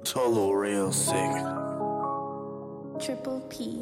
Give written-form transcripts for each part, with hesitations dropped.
Tolo real sick. Triple P.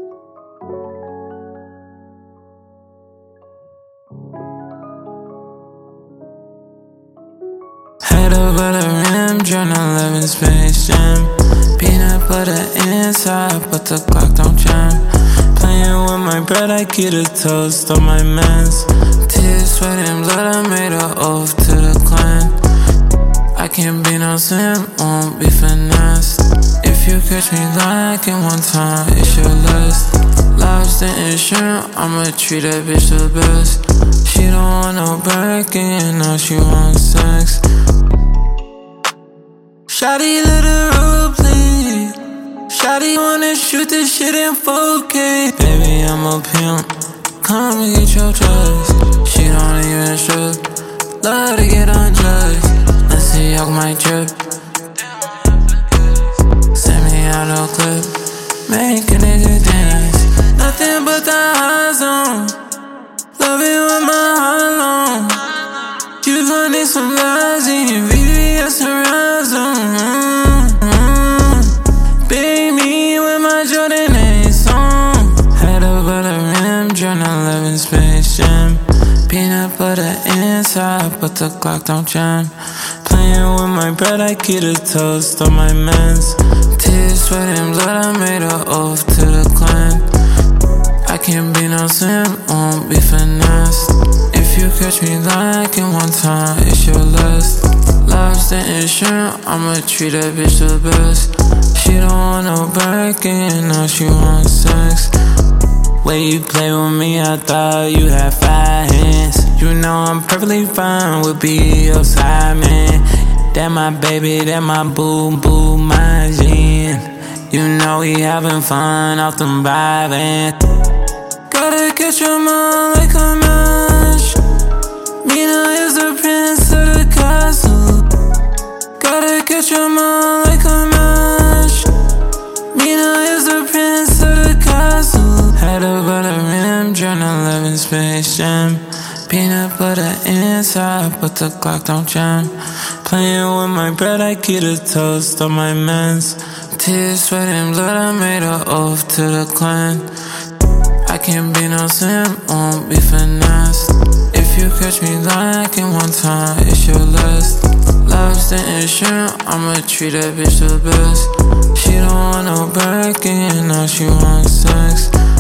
Had a butter rim, journal 11 Space Jam. Peanut butter inside, but the clock don't jam. Playing with my bread, I get a toast on my mans. Tears, sweat, and blood, I made an oath to the clan. I can't be no simp, won't be finesse. If you catch me lacking one time, it's your last. Lobster and shrimp, I'ma treat that bitch the best. She don't want no Birkin, now she wants sex. Shawty let her roll, please. Shawty wanna shoot this shit in 4K. Baby, I'm a pimp, come and get your trust. She don't even strip, love to get undressed. Let's see off my drip. Send me out no clip, make a nigga dance. Nothing but the high zone, love it with my heart long. You gon' need some lies in your VVS and Razone. Big me with my Jordan 8 song. Had a butter rim, journal 11 Space Jam. Peanut butter inside, but the clock don't jam. Playing with my bread, I get a toast on my mans. Tears, sweat, and blood, I made an oath to the clan. I can't be no simp, won't be finesse. If you catch me lacking one time, it's your last. Lobster and shrimp, I'ma treat that bitch the best. She don't want no Birkin, now she wants sex. Way you play with me, I thought you had 5 hands. You know I'm perfectly fine with be your side man. That my baby, that my boo boo, my Jean. You know we having fun off them vibing. Gotta catch your mom like a match. Mina is the prince of the castle. Gotta catch your mom like a match. Mina is the prince of the castle. Had a butter rim, journal 11 Space Jam. Peanut butter inside, but the clock don't jam. Playing with my bread, I get a toast on my mans. Tears, sweat, and blood, I made an oath to the clan. I can't be no simp, won't be finesse. If you catch me lacking one time, it's your last. Lobster and shrimp, I'ma treat that bitch the best. She don't want no Birkin, now she wants sex.